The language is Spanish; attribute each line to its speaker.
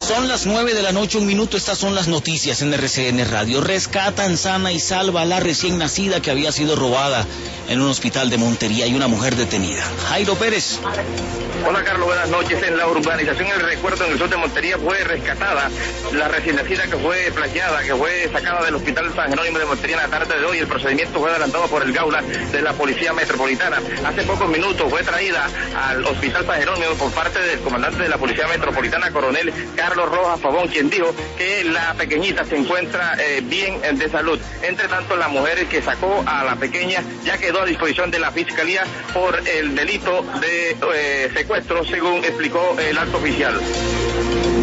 Speaker 1: Son las 9 de la noche, 1 minuto, estas son las noticias en RCN Radio. Rescatan sana y salva a la recién nacida que había sido robada en un hospital de Montería y una mujer detenida. Jairo Pérez.
Speaker 2: Hola Carlos, buenas noches. En la urbanización El Recuerdo, en el sur de Montería, fue rescatada la recién nacida que fue plagiada, que fue sacada del hospital San Jerónimo de Montería en la tarde de hoy. El procedimiento fue adelantado por el Gaula de la Policía Metropolitana. Hace pocos minutos fue traída al hospital San Jerónimo por parte del comandante de la Policía Metropolitana, coronel Carlos Rojas Pavón, quien dijo que la pequeñita se encuentra bien de salud. Entre tanto, la mujer que sacó a la pequeña ya quedó a disposición de la Fiscalía por el delito de secuestro, según explicó el alto oficial.